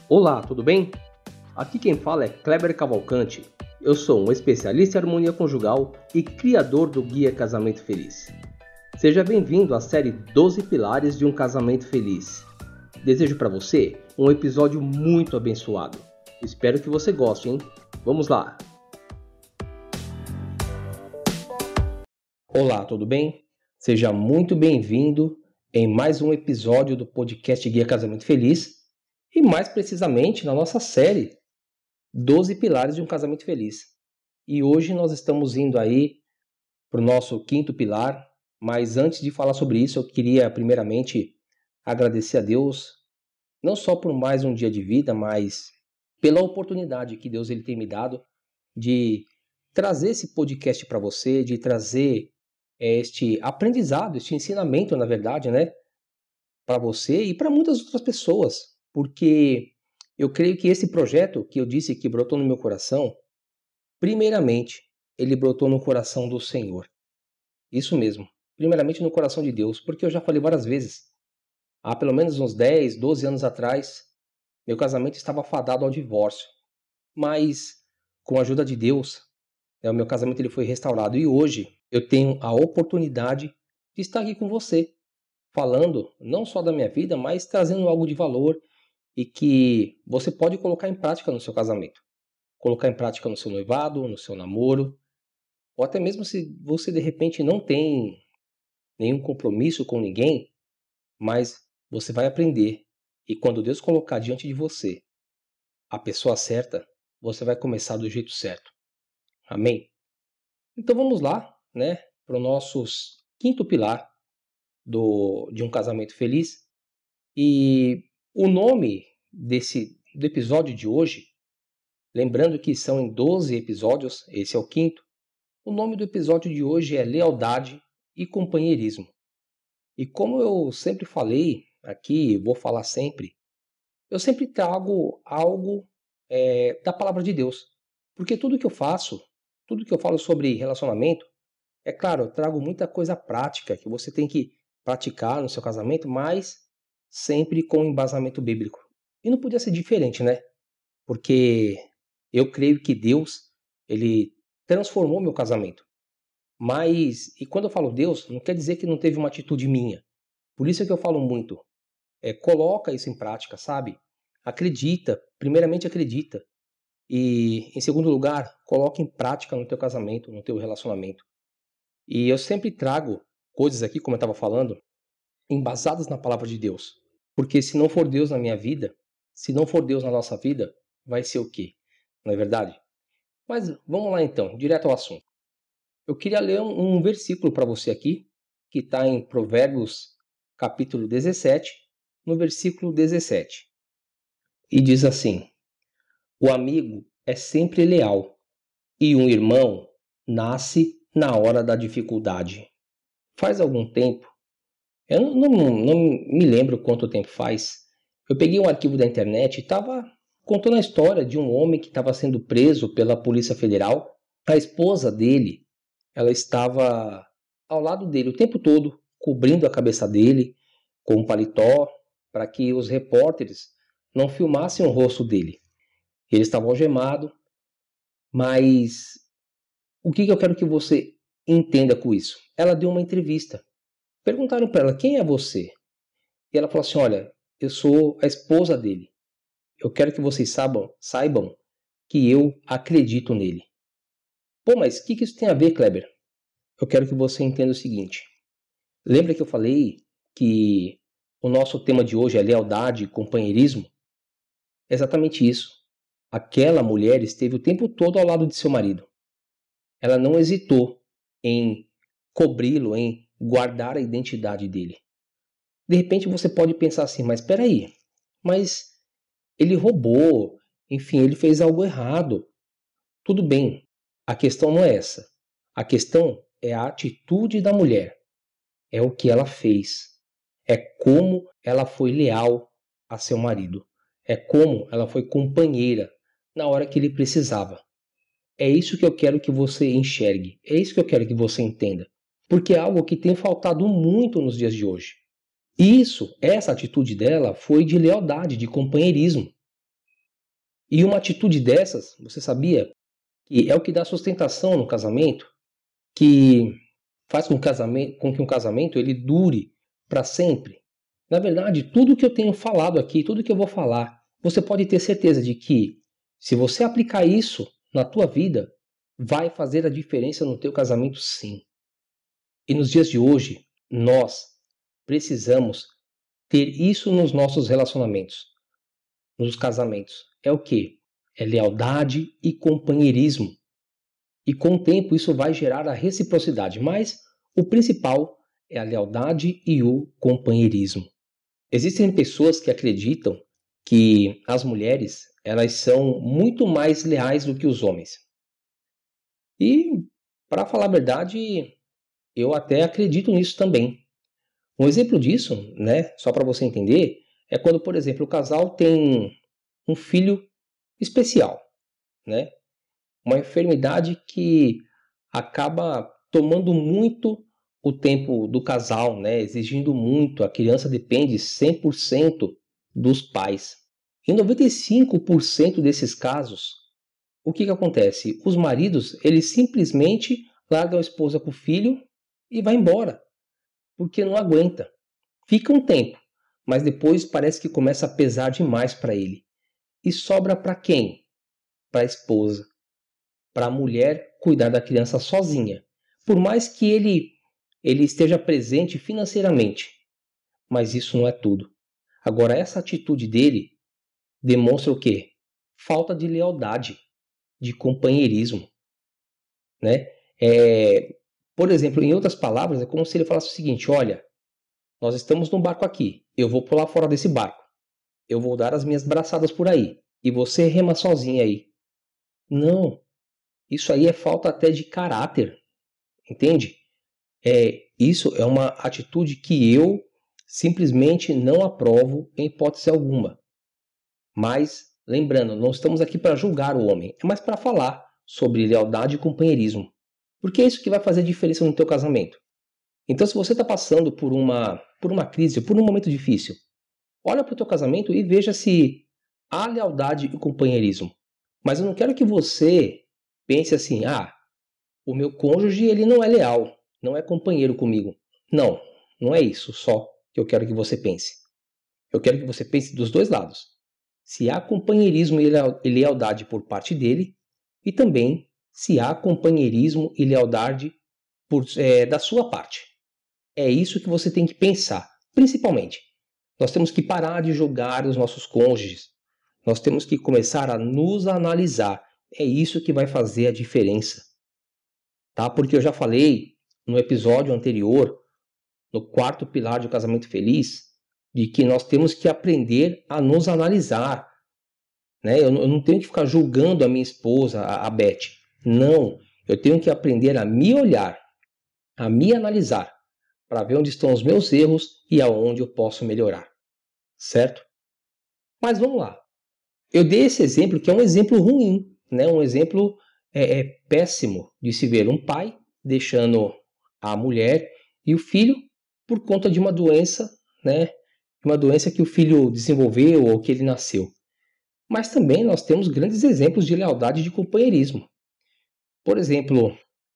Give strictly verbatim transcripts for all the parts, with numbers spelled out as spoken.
Olá, tudo bem? Aqui quem fala é Kleber Cavalcante. Eu sou um especialista em harmonia conjugal e criador do Guia Casamento Feliz. Seja bem-vindo à série doze Pilares de um Casamento Feliz. Desejo para você um episódio muito abençoado. Espero que você goste, hein? Vamos lá! Olá, tudo bem? Seja muito bem-vindo em mais um episódio do podcast Guia Casamento Feliz e mais precisamente na nossa série doze Pilares de um Casamento Feliz. E hoje nós estamos indo aí para o nosso quinto pilar, mas antes de falar sobre isso eu queria primeiramente agradecer a Deus, não só por mais um dia de vida, mas pela oportunidade que Deus ele tem me dado de trazer esse podcast para você, de trazer este aprendizado, este ensinamento, na verdade, né, para você e para muitas outras pessoas, porque eu creio que esse projeto que eu disse que brotou no meu coração, primeiramente, ele brotou no coração do Senhor. Isso mesmo, primeiramente no coração de Deus, porque eu já falei várias vezes, há pelo menos uns dez, doze anos atrás, meu casamento estava fadado ao divórcio, mas com a ajuda de Deus, né, o meu casamento ele foi restaurado e hoje eu tenho a oportunidade de estar aqui com você, falando não só da minha vida, mas trazendo algo de valor e que você pode colocar em prática no seu casamento. Colocar em prática no seu noivado, no seu namoro, ou até mesmo se você de repente não tem nenhum compromisso com ninguém, mas você vai aprender. E quando Deus colocar diante de você a pessoa certa, você vai começar do jeito certo. Amém? Então vamos lá, né, para o nosso quinto pilar do, de um casamento feliz. E o nome desse, do episódio de hoje, lembrando que são em doze episódios, esse é o quinto, o nome do episódio de hoje é Lealdade e Companheirismo. E como eu sempre falei aqui, vou falar sempre, eu sempre trago algo é, da palavra de Deus. Porque tudo que eu faço, tudo que eu falo sobre relacionamento, é claro, eu trago muita coisa prática que você tem que praticar no seu casamento, mas sempre com embasamento bíblico. E não podia ser diferente, né? Porque eu creio que Deus, ele transformou meu casamento. Mas, e quando eu falo Deus, não quer dizer que não teve uma atitude minha. Por isso é que eu falo muito. É, coloca isso em prática, sabe? Acredita, primeiramente acredita. E, em segundo lugar, coloca em prática no teu casamento, no teu relacionamento. E eu sempre trago coisas aqui, como eu estava falando, embasadas na palavra de Deus. Porque se não for Deus na minha vida, se não for Deus na nossa vida, vai ser o quê? Não é verdade? Mas vamos lá então, direto ao assunto. Eu queria ler um, um versículo para você aqui, que está em Provérbios capítulo dezessete, no versículo dezessete. E diz assim: o amigo é sempre leal, e um irmão nasce na hora da dificuldade. Faz algum tempo, eu não, não, não me lembro quanto tempo faz, eu peguei um arquivo da internet e estava contando a história de um homem que estava sendo preso pela Polícia Federal. A esposa dele, ela estava ao lado dele o tempo todo, cobrindo a cabeça dele com um paletó, para que os repórteres não filmassem o rosto dele. Ele estava algemado, mas o que eu quero que você entenda com isso? Ela deu uma entrevista. Perguntaram para ela, quem é você? E ela falou assim, olha, eu sou a esposa dele. Eu quero que vocês saibam, saibam que eu acredito nele. Pô, mas o que, que isso tem a ver, Kleber? Eu quero que você entenda o seguinte. Lembra que eu falei que o nosso tema de hoje é lealdade e companheirismo? É exatamente isso. Aquela mulher esteve o tempo todo ao lado de seu marido. Ela não hesitou em cobri-lo, em guardar a identidade dele. De repente você pode pensar assim, mas espera aí, mas ele roubou, enfim, ele fez algo errado. Tudo bem, a questão não é essa. A questão é a atitude da mulher. É o que ela fez. É como ela foi leal a seu marido. É como ela foi companheira na hora que ele precisava. É isso que eu quero que você enxergue. É isso que eu quero que você entenda. Porque é algo que tem faltado muito nos dias de hoje. Isso, essa atitude dela foi de lealdade, de companheirismo. E uma atitude dessas, você sabia, que é o que dá sustentação no casamento, que faz com, casamento, com que um casamento ele dure para sempre. Na verdade, tudo que eu tenho falado aqui, tudo que eu vou falar, você pode ter certeza de que, se você aplicar isso na tua vida, vai fazer a diferença no teu casamento, sim. E nos dias de hoje, nós precisamos ter isso nos nossos relacionamentos, nos casamentos. É o quê? É lealdade e companheirismo. E com o tempo isso vai gerar a reciprocidade, mas o principal é a lealdade e o companheirismo. Existem pessoas que acreditam que as mulheres, elas são muito mais leais do que os homens. E, para falar a verdade, eu até acredito nisso também. Um exemplo disso, né, só para você entender, é quando, por exemplo, o casal tem um filho especial, né? Uma enfermidade que acaba tomando muito o tempo do casal, né? Exigindo muito. A criança depende cem por cento dos pais. Em noventa e cinco por cento desses casos, o que, que acontece? Os maridos, eles simplesmente largam a esposa com o filho e vai embora, porque não aguenta. Fica um tempo, mas depois parece que começa a pesar demais para ele. E sobra para quem? Para a esposa, para a mulher cuidar da criança sozinha. Por mais que ele, ele esteja presente financeiramente, mas isso não é tudo. Agora, essa atitude dele demonstra o quê? Falta de lealdade, de companheirismo, né? É, por exemplo, em outras palavras, é como se ele falasse o seguinte: olha, nós estamos num barco aqui, eu vou pular fora desse barco, eu vou dar as minhas braçadas por aí, e você rema sozinha aí. Não, isso aí é falta até de caráter, entende? É, isso é uma atitude que eu simplesmente não aprovo em hipótese alguma. Mas, lembrando, não estamos aqui para julgar o homem, é mais para falar sobre lealdade e companheirismo. Porque é isso que vai fazer diferença no teu casamento. Então, se você está passando por uma, por uma crise, por um momento difícil, olha para o teu casamento e veja se há lealdade e companheirismo. Mas eu não quero que você pense assim: ah, o meu cônjuge ele não é leal, não é companheiro comigo. Não, não é isso só que eu quero que você pense. Eu quero que você pense dos dois lados. Se há companheirismo e lealdade por parte dele, e também se há companheirismo e lealdade por, é, da sua parte. É isso que você tem que pensar, principalmente. Nós temos que parar de julgar os nossos cônjuges. Nós temos que começar a nos analisar. É isso que vai fazer a diferença. Tá? Porque eu já falei no episódio anterior, no quarto pilar de um casamento feliz, de que nós temos que aprender a nos analisar. Né? Eu não tenho que ficar julgando a minha esposa, a Beth. Não, eu tenho que aprender a me olhar, a me analisar, para ver onde estão os meus erros e aonde eu posso melhorar. Certo? Mas vamos lá. Eu dei esse exemplo que é um exemplo ruim, né? Um exemplo é, é péssimo de se ver um pai deixando a mulher e o filho por conta de uma doença, né? Uma doença que o filho desenvolveu ou que ele nasceu. Mas também nós temos grandes exemplos de lealdade e de companheirismo. Por exemplo,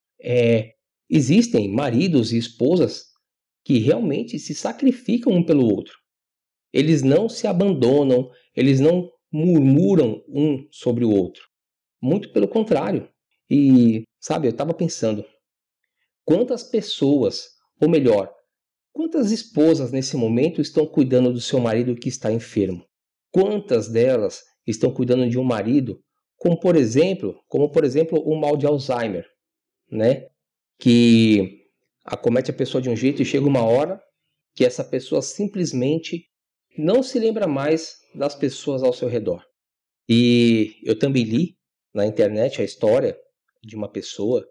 é, existem maridos e esposas que realmente se sacrificam um pelo outro. Eles não se abandonam, eles não murmuram um sobre o outro. Muito pelo contrário. E, sabe, eu estava pensando, quantas pessoas, ou melhor, quantas esposas nesse momento estão cuidando do seu marido que está enfermo? Quantas delas estão cuidando de um marido, como por exemplo, como por exemplo o mal de Alzheimer, né? Que acomete a pessoa de um jeito e chega uma hora que essa pessoa simplesmente não se lembra mais das pessoas ao seu redor. E eu também li na internet a história de uma pessoa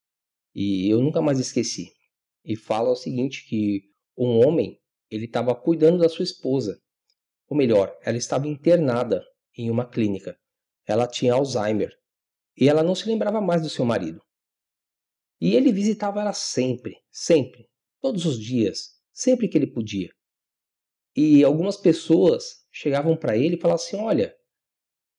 e eu nunca mais esqueci. E fala o seguinte, que um homem, ele estava cuidando da sua esposa. Ou melhor, ela estava internada em uma clínica. Ela tinha Alzheimer e ela não se lembrava mais do seu marido. E ele visitava ela sempre, sempre, todos os dias, sempre que ele podia. E algumas pessoas chegavam para ele e falavam assim: olha,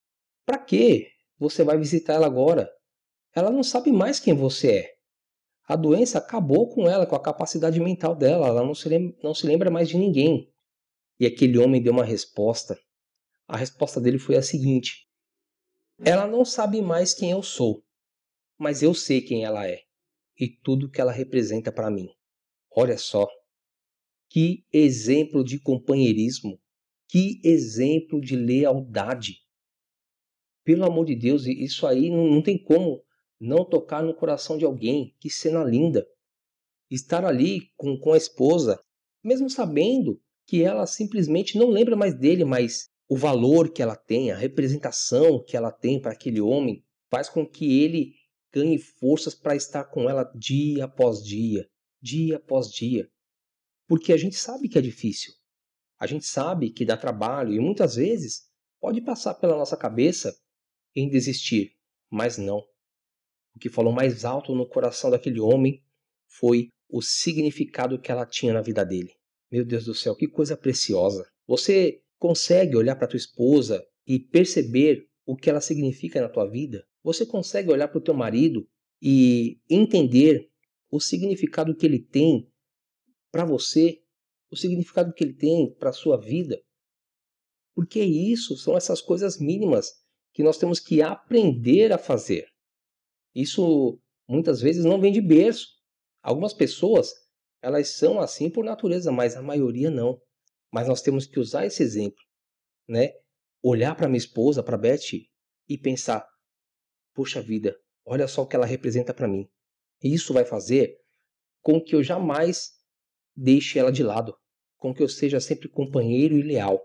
Para que você vai visitar ela agora? Ela não sabe mais quem você é. A doença acabou com ela, com a capacidade mental dela. Ela não se lembra, não se lembra mais de ninguém. E aquele homem deu uma resposta. A resposta dele foi a seguinte: ela não sabe mais quem eu sou, mas eu sei quem ela é e tudo que ela representa para mim. Olha só, que exemplo de companheirismo, que exemplo de lealdade. Pelo amor de Deus, isso aí não, não tem como não tocar no coração de alguém. Que cena linda. Estar ali com, com a esposa, mesmo sabendo que ela simplesmente não lembra mais dele, mas o valor que ela tem, a representação que ela tem para aquele homem, faz com que ele ganhe forças para estar com ela dia após dia, dia após dia. Porque a gente sabe que é difícil, a gente sabe que dá trabalho e muitas vezes pode passar pela nossa cabeça em desistir, mas não. O que falou mais alto no coração daquele homem foi o significado que ela tinha na vida dele. Meu Deus do céu, que coisa preciosa. Você consegue olhar para tua esposa e perceber o que ela significa na tua vida? Você consegue olhar para o teu marido e entender o significado que ele tem para você, o significado que ele tem para a sua vida? Porque isso são essas coisas mínimas que nós temos que aprender a fazer. Isso muitas vezes não vem de berço. Algumas pessoas, elas são assim por natureza, mas a maioria não. Mas nós temos que usar esse exemplo, né? Olhar para minha esposa, para Beth, e pensar: poxa vida, olha só o que ela representa para mim. E isso vai fazer com que eu jamais deixe ela de lado, com que eu seja sempre companheiro e leal.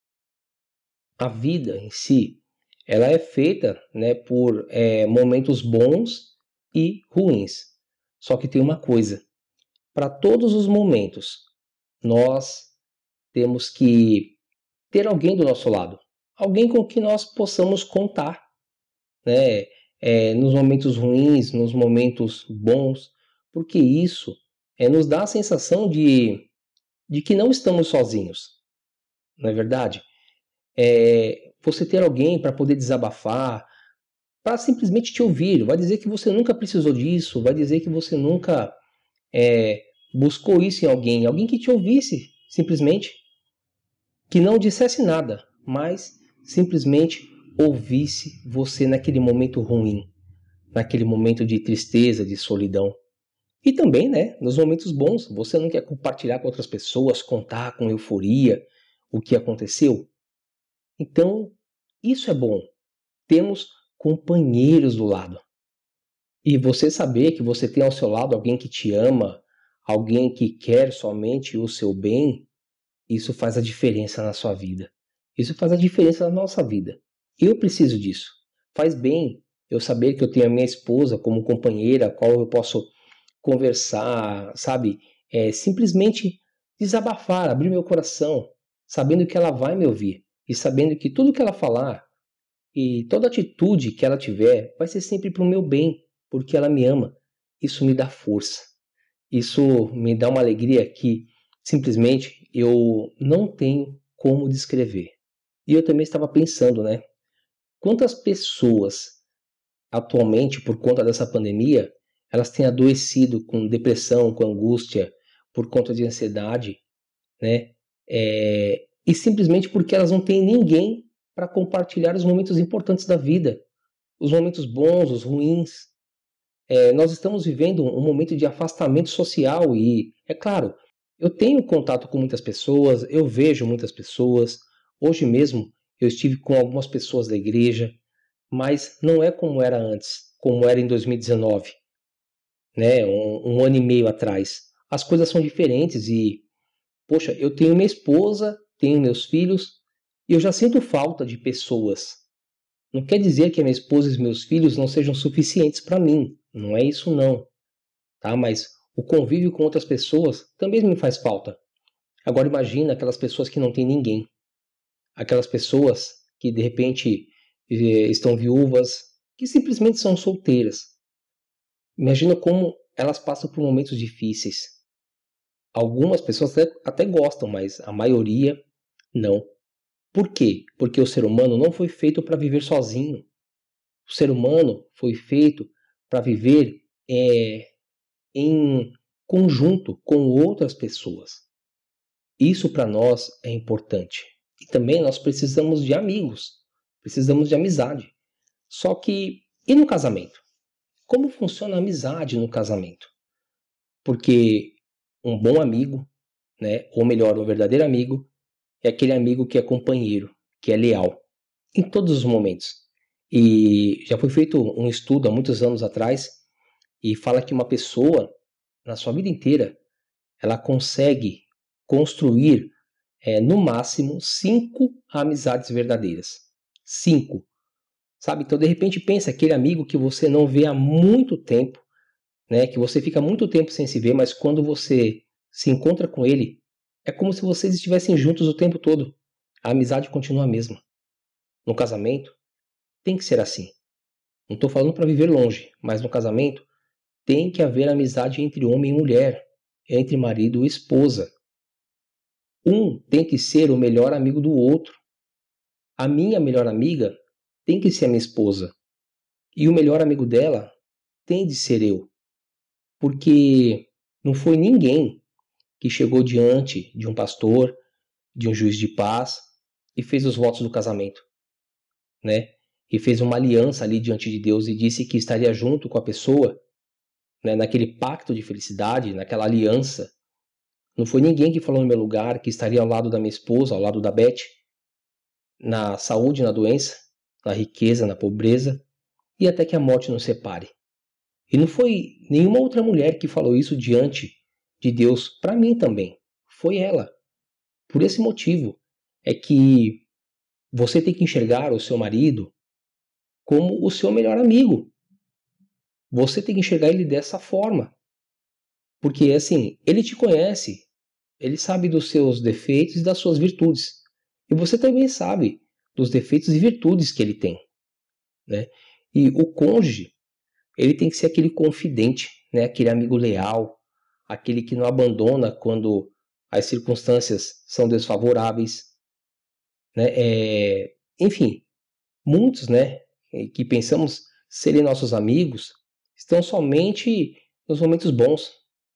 A vida em si, ela é feita, né, por é, momentos bons e ruins. Só que tem uma coisa: para todos os momentos, nós temos que ter alguém do nosso lado, alguém com quem nós possamos contar, né? É, nos momentos ruins, nos momentos bons, porque isso é, nos dá a sensação de, de que não estamos sozinhos, não é verdade? É, você ter alguém para poder desabafar, para simplesmente te ouvir, vai dizer que você nunca precisou disso, vai dizer que você nunca é, buscou isso em alguém, alguém que te ouvisse, simplesmente, que não dissesse nada, mas simplesmente ouvisse você naquele momento ruim, naquele momento de tristeza, de solidão. E também, né, nos momentos bons, você não quer compartilhar com outras pessoas, contar com euforia o que aconteceu? Então, isso é bom. Temos companheiros do lado. E você saber que você tem ao seu lado alguém que te ama, alguém que quer somente o seu bem, isso faz a diferença na sua vida. Isso faz a diferença na nossa vida. Eu preciso disso. Faz bem eu saber que eu tenho a minha esposa como companheira, a qual eu posso conversar, sabe? É, simplesmente desabafar, abrir meu coração, sabendo que ela vai me ouvir e sabendo que tudo que ela falar e toda atitude que ela tiver vai ser sempre para o meu bem, porque ela me ama. Isso me dá força. Isso me dá uma alegria que simplesmente eu não tenho como descrever. E eu também estava pensando, né? Quantas pessoas atualmente, por conta dessa pandemia, elas têm adoecido com depressão, com angústia, por conta de ansiedade, né? É, e simplesmente porque elas não têm ninguém para compartilhar os momentos importantes da vida, os momentos bons, os ruins. É, nós estamos vivendo um momento de afastamento social e, é claro, eu tenho contato com muitas pessoas, eu vejo muitas pessoas. Hoje mesmo eu estive com algumas pessoas da igreja, mas não é como era antes, como era em dois mil e dezenove, né? Um, um ano e meio atrás. As coisas são diferentes e, poxa, eu tenho minha esposa, tenho meus filhos e eu já sinto falta de pessoas. Não quer dizer que a minha esposa e os meus filhos não sejam suficientes para mim, não é isso não, tá? Mas o convívio com outras pessoas também me faz falta. Agora imagina aquelas pessoas que não têm ninguém, aquelas pessoas que de repente eh, estão viúvas, que simplesmente são solteiras. Imagina como elas passam por momentos difíceis. Algumas pessoas até, até gostam, mas a maioria não. Por quê? Porque o ser humano não foi feito para viver sozinho. O ser humano foi feito para viver é, em conjunto com outras pessoas. Isso para nós é importante. E também nós precisamos de amigos, precisamos de amizade. Só que, e no casamento? Como funciona a amizade no casamento? Porque um bom amigo, né, ou melhor, um verdadeiro amigo, é aquele amigo que é companheiro, que é leal, em todos os momentos. E já foi feito um estudo há muitos anos atrás, e fala que uma pessoa, na sua vida inteira, ela consegue construir, é, no máximo, cinco amizades verdadeiras. Cinco. Sabe? Então, de repente, pensa aquele amigo que você não vê há muito tempo, né? Que você fica muito tempo sem se ver, mas quando você se encontra com ele, é como se vocês estivessem juntos o tempo todo. A amizade continua a mesma. No casamento, tem que ser assim. Não estou falando para viver longe, mas no casamento tem que haver amizade entre homem e mulher, entre marido e esposa. Um tem que ser o melhor amigo do outro. A minha melhor amiga tem que ser a minha esposa. E o melhor amigo dela tem de ser eu. Porque não foi ninguém que chegou diante de um pastor, de um juiz de paz e fez os votos do casamento, né? E fez uma aliança ali diante de Deus e disse que estaria junto com a pessoa, né, naquele pacto de felicidade, naquela aliança. Não foi ninguém que falou no meu lugar que estaria ao lado da minha esposa, ao lado da Beth, na saúde, na doença, na riqueza, na pobreza e até que a morte nos separe. E não foi nenhuma outra mulher que falou isso diante de Deus para mim também. Foi ela. Por esse motivo é que você tem que enxergar o seu marido como o seu melhor amigo. Você tem que enxergar ele dessa forma. Porque, assim, ele te conhece, ele sabe dos seus defeitos e das suas virtudes. E você também sabe dos defeitos e virtudes que ele tem, né? E o cônjuge, ele tem que ser aquele confidente, né? Aquele amigo leal, aquele que não abandona quando as circunstâncias são desfavoráveis, né? É, enfim, muitos, né, que pensamos serem nossos amigos, estão somente nos momentos bons,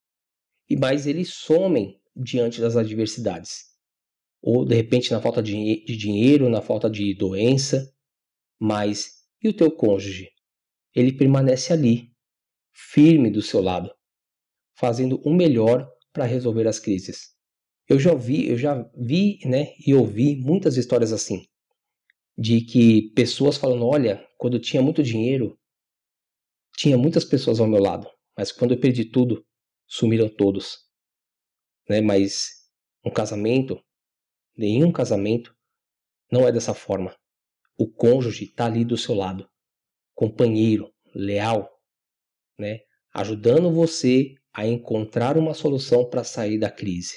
e mais eles somem diante das adversidades. Ou, de repente, na falta de, de dinheiro, na falta de doença. Mas, e o teu cônjuge? Ele permanece ali, firme do seu lado, fazendo o melhor para resolver as crises. Eu já vi, eu já vi, né, e ouvi muitas histórias assim, de que pessoas falando, olha, quando eu tinha muito dinheiro, tinha muitas pessoas ao meu lado, mas quando eu perdi tudo, sumiram todos, né? Mas um casamento, nenhum casamento não é dessa forma. O cônjuge está ali do seu lado, companheiro, leal, né? Ajudando você a encontrar uma solução para sair da crise.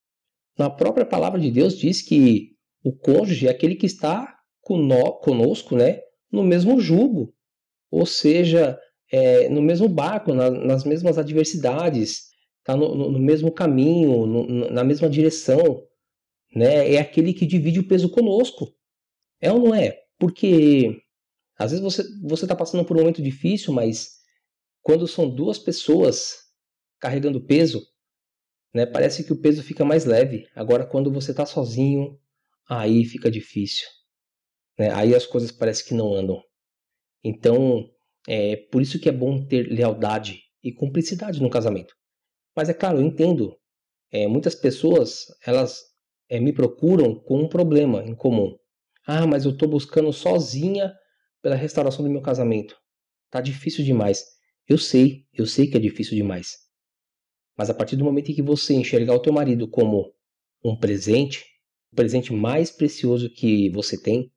Na própria palavra de Deus diz que o cônjuge é aquele que está conosco, né, no mesmo jugo, ou seja, é, no mesmo barco, na, nas mesmas adversidades, está no, no, no mesmo caminho, no, na mesma direção, né? É aquele que divide o peso conosco. É ou não é? Porque às vezes você você está passando por um momento difícil, mas quando são duas pessoas carregando peso, né, parece que o peso fica mais leve. Agora, quando você está sozinho, aí fica difícil, né? Aí as coisas parecem que não andam. Então, é por isso que é bom ter lealdade e cumplicidade no casamento. Mas é claro, eu entendo. É, muitas pessoas, elas é, me procuram com um problema em comum. Ah, mas eu estou buscando sozinha pela restauração do meu casamento. Tá difícil demais. Eu sei, eu sei que é difícil demais. Mas a partir do momento em que você enxergar o teu marido como um presente, o presente mais precioso que você tem,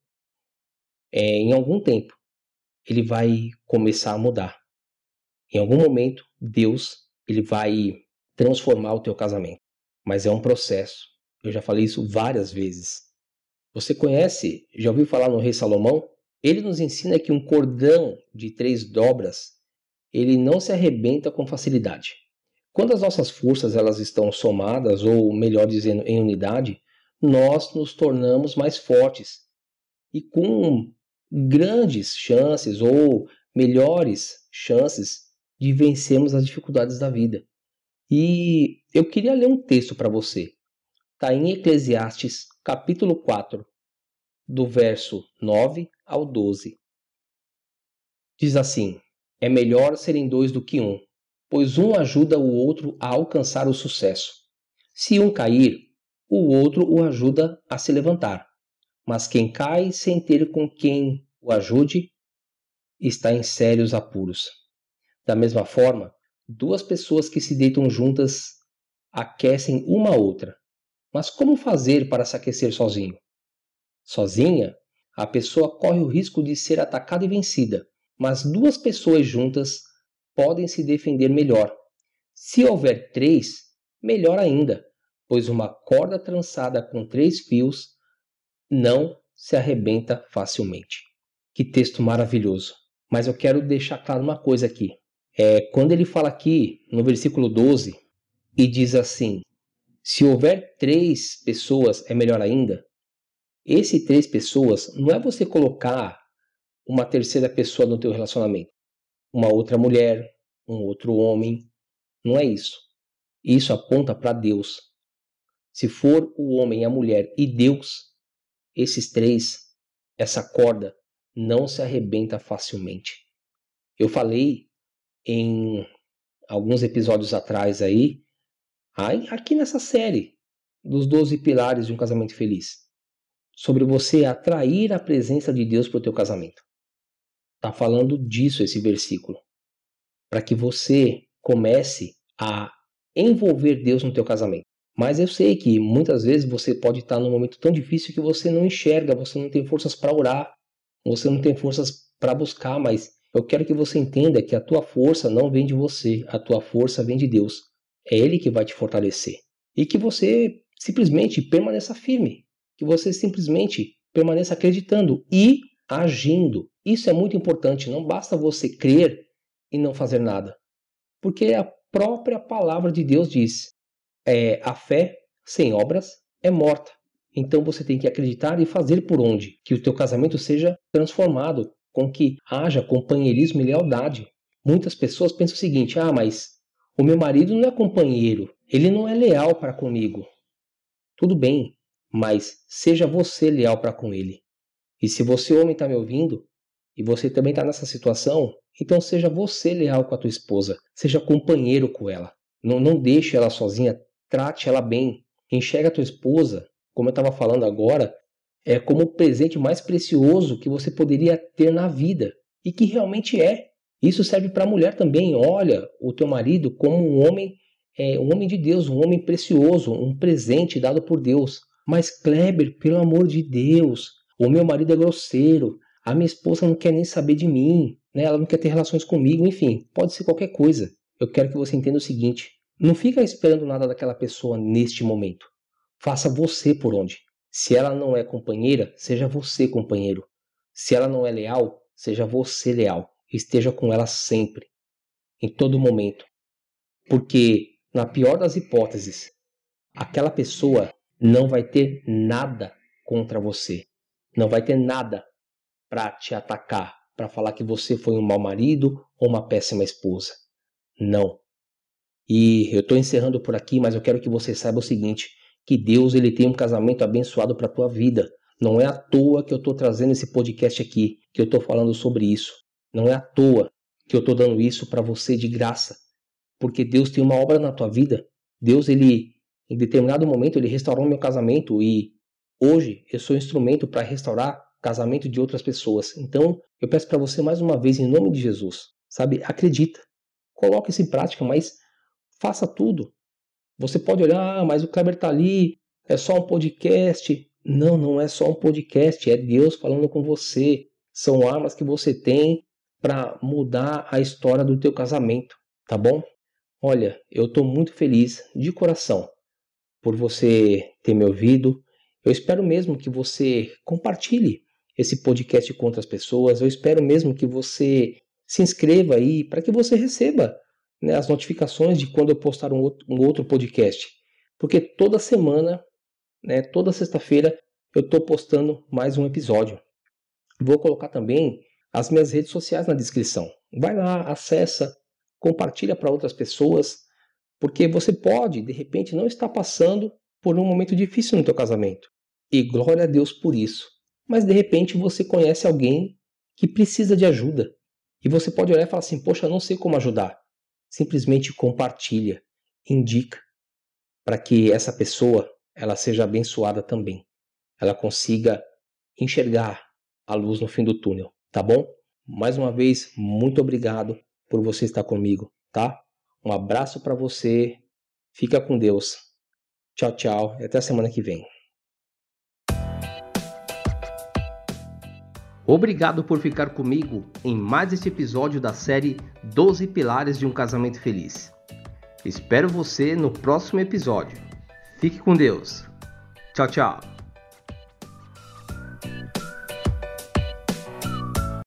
é, em algum tempo ele vai começar a mudar. Em algum momento, Deus ele vai transformar o teu casamento. Mas é um processo. Eu já falei isso várias vezes. Você conhece, já ouviu falar no rei Salomão? Ele nos ensina que um cordão de três dobras, ele não se arrebenta com facilidade. Quando as nossas forças elas estão somadas, ou melhor dizendo, em unidade, nós nos tornamos mais fortes e com grandes chances ou melhores chances de vencermos as dificuldades da vida. E eu queria ler um texto para você. Está em Eclesiastes, capítulo quatro, do verso nove ao doze. Diz assim: é melhor serem dois do que um, pois um ajuda o outro a alcançar o sucesso. Se um cair, o outro o ajuda a se levantar. Mas quem cai sem ter com quem o ajude, está em sérios apuros. Da mesma forma, duas pessoas que se deitam juntas aquecem uma a outra. Mas como fazer para se aquecer sozinho? Sozinha, a pessoa corre o risco de ser atacada e vencida, mas duas pessoas juntas podem se defender melhor. Se houver três, melhor ainda, pois uma corda trançada com três fios não se arrebenta facilmente. Que texto maravilhoso! Mas eu quero deixar claro uma coisa aqui. É, quando ele fala aqui no versículo doze e diz assim: se houver três pessoas, é melhor ainda. Esse três pessoas não é você colocar uma terceira pessoa no teu relacionamento. Uma outra mulher, um outro homem. Não é isso. Isso aponta para Deus. Se for o homem, a mulher e Deus, esses três, essa corda não se arrebenta facilmente. Eu falei em alguns episódios atrás aí, aqui nessa série dos doze pilares de um casamento feliz, sobre você atrair a presença de Deus para o teu casamento. Está falando disso esse versículo, para que você comece a envolver Deus no teu casamento. Mas eu sei que muitas vezes você pode estar num momento tão difícil que você não enxerga, você não tem forças para orar, você não tem forças para buscar, mas eu quero que você entenda que a tua força não vem de você, a tua força vem de Deus. É Ele que vai te fortalecer. E que você simplesmente permaneça firme, que você simplesmente permaneça acreditando e agindo. Isso é muito importante, não basta você crer e não fazer nada. Porque a própria palavra de Deus diz: é, a fé sem obras é morta. Então você tem que acreditar e fazer por onde, que o teu casamento seja transformado, com que haja companheirismo e lealdade. Muitas pessoas pensam o seguinte: ah, mas o meu marido não é companheiro, ele não é leal para comigo. Tudo bem, mas seja você leal para com ele. E se você, homem, está me ouvindo, e você também está nessa situação, então seja você leal com a tua esposa, seja companheiro com ela. Não, não deixe ela sozinha, trate ela bem. Enxerga a tua esposa, como eu estava falando agora, é como o presente mais precioso que você poderia ter na vida. E que realmente é. Isso serve para a mulher também. Olha o teu marido como um homem, é, um homem de Deus, um homem precioso, um presente dado por Deus. Mas Kleber, pelo amor de Deus, o meu marido é grosseiro, a minha esposa não quer nem saber de mim, né? Ela não quer ter relações comigo, enfim, pode ser qualquer coisa. Eu quero que você entenda o seguinte: não fica esperando nada daquela pessoa neste momento. Faça você por onde. Se ela não é companheira, seja você companheiro. Se ela não é leal, seja você leal. Esteja com ela sempre, em todo momento. Porque, na pior das hipóteses, aquela pessoa não vai ter nada contra você. Não vai ter nada para te atacar, para falar que você foi um mau marido ou uma péssima esposa. Não. E eu estou encerrando por aqui, mas eu quero que você saiba o seguinte: que Deus ele tem um casamento abençoado para a tua vida. Não é à toa que eu estou trazendo esse podcast aqui, que eu estou falando sobre isso. Não é à toa que eu estou dando isso para você de graça. Porque Deus tem uma obra na tua vida. Deus, ele, em determinado momento, ele restaurou meu casamento e hoje eu sou instrumento para restaurar o casamento de outras pessoas. Então, eu peço para você mais uma vez, em nome de Jesus, sabe? Acredita. Coloque isso em prática, mas faça tudo. Você pode olhar, ah, mas o Kleber está ali, é só um podcast. Não, não é só um podcast, é Deus falando com você. São armas que você tem para mudar a história do teu casamento, tá bom? Olha, eu estou muito feliz, de coração, por você ter me ouvido. Eu espero mesmo que você compartilhe esse podcast com outras pessoas. Eu espero mesmo que você se inscreva aí para que você receba, né, as notificações de quando eu postar um outro, um outro podcast. Porque toda semana né? Toda sexta-feira eu estou postando mais um episódio. Vou colocar também as minhas redes sociais na descrição. Vai lá, acessa, compartilha para outras pessoas, porque você pode, de repente, não estar passando por um momento difícil no teu casamento. E glória a Deus por isso. Mas de repente você conhece alguém que precisa de ajuda. E você pode olhar e falar assim, poxa, eu não sei como ajudar. Simplesmente compartilha, indica, para que essa pessoa ela seja abençoada também. Ela consiga enxergar a luz no fim do túnel, tá bom? Mais uma vez, muito obrigado por você estar comigo, tá? Um abraço para você, fica com Deus. Tchau, tchau e até a semana que vem. Obrigado por ficar comigo em mais este episódio da série doze Pilares de um Casamento Feliz. Espero você no próximo episódio. Fique com Deus. Tchau, tchau.